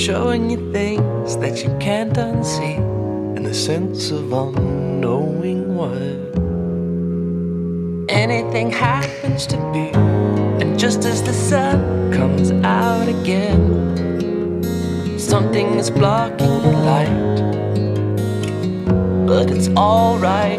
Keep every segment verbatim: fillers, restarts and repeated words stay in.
showing you things that you can't unsee, and the sense of unknowing why. Anything happens to be, and just as the sun comes out again, something is blocking the light, but it's alright.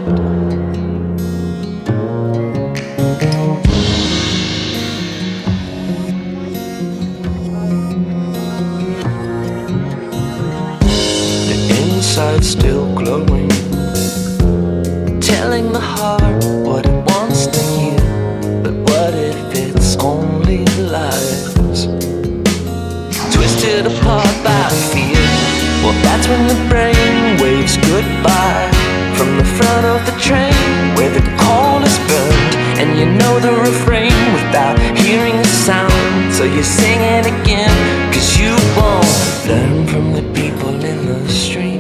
Inside still glowing, telling the heart what it wants to hear. But what if it's only lies, twisted apart by fear? Well, that's when the brain waves goodbye from the front of the train where the coal is burned, and you know the refrain without hearing the sound. So you sing it again, cause you won't learn from the people in the streets.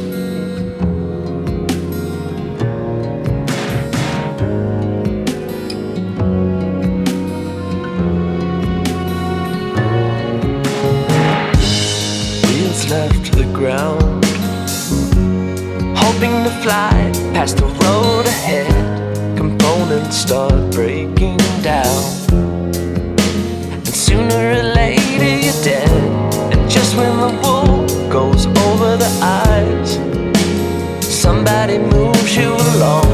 Left the ground, hoping to fly past the road ahead. Components start breaking down, and sooner or later you're dead. And just when the wool goes over the eyes, somebody moves you along.